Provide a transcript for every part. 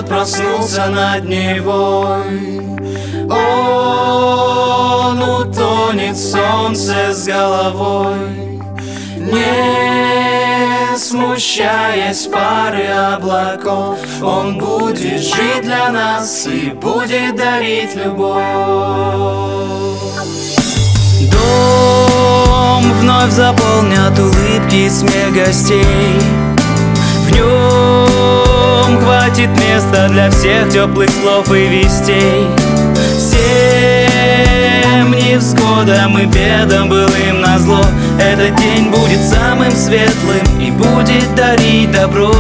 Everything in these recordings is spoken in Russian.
проснулся над Невой. Он утонет в солнце с головой, не смущаясь пары облаков. Он будет жить для нас и будет дарить любовь. Дом вновь заполнят улыбки и смех гостей. В нем хватит места для всех теплых слов и вестей. Всем невзгодам и бедам былым назло этот день будет самым светлым и будет дарить добро.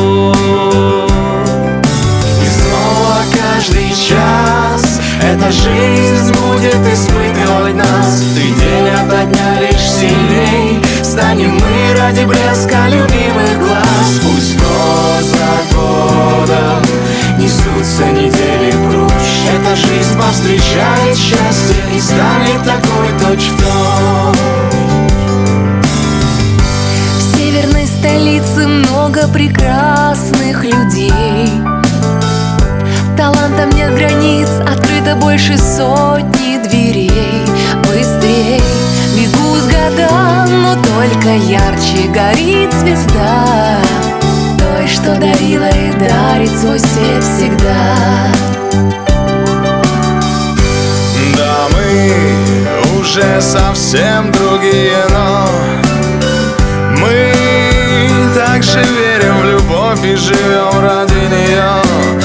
И снова каждый час эта жизнь будет испытывать нас. И день ото дня лишь сильней станем мы ради блеска любимых глаз. Пусть год за годом несутся недели прочь, эта жизнь повстречает счастье и станет такой точь-в-точь. В северной столице много прекрасных людей. Талантам нет границ, открыто больше сотни дверей. Быстрей бегут года, но только ярче горит звезда той, что дарила и дарит свой свет всегда. Да, мы уже совсем другие, но мы также верим в любовь и живем ради нее,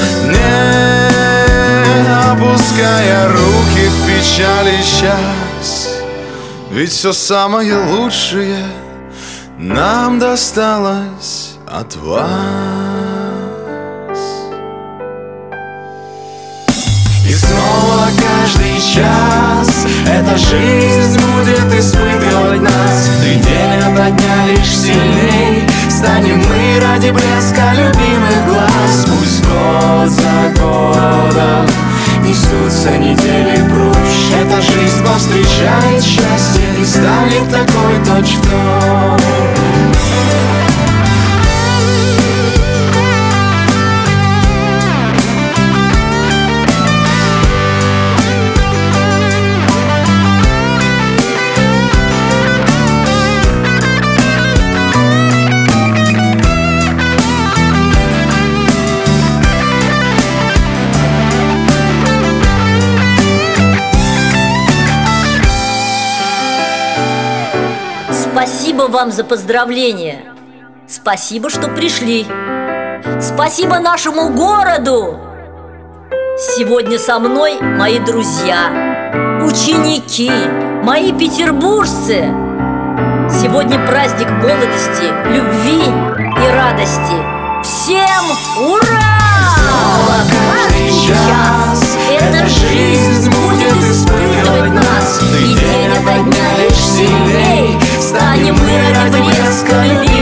не опуская руки в печали счастье. Ведь все самое лучшее нам досталось от вас. И снова каждый час эта жизнь будет испытывать нас. И день ото дня лишь сильней станем мы ради блеска любимых глаз. Пусть год за годом несутся недели прочь, эта жизнь повстречает счастье и станет такой точь-в-точь. Спасибо вам за поздравления. Спасибо, что пришли. Спасибо нашему городу. Сегодня со мной мои друзья, ученики, мои петербуржцы. Сегодня праздник молодости, любви и радости. Всем ура! Каждый час эта жизнь будет испытывать нас. И день ото дня лишь сильней станем мы ради блеска любви.